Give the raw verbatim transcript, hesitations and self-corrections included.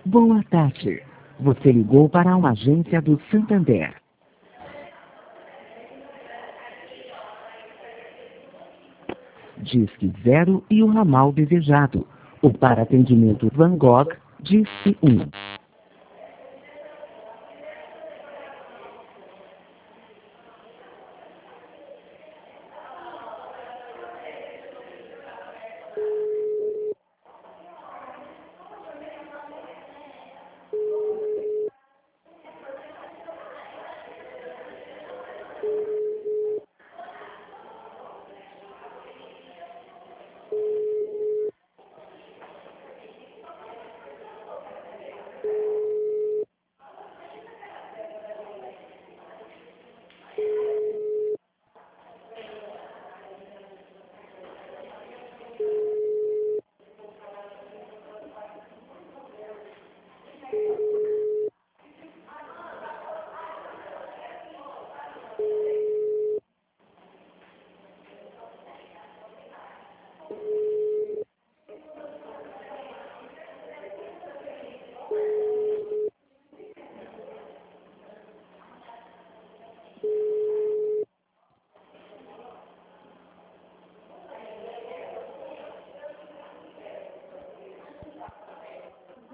Boa tarde. Você ligou para uma agência do Santander. Disque zero e o ramal desejado. Ou para atendimento Van Gogh, disque um.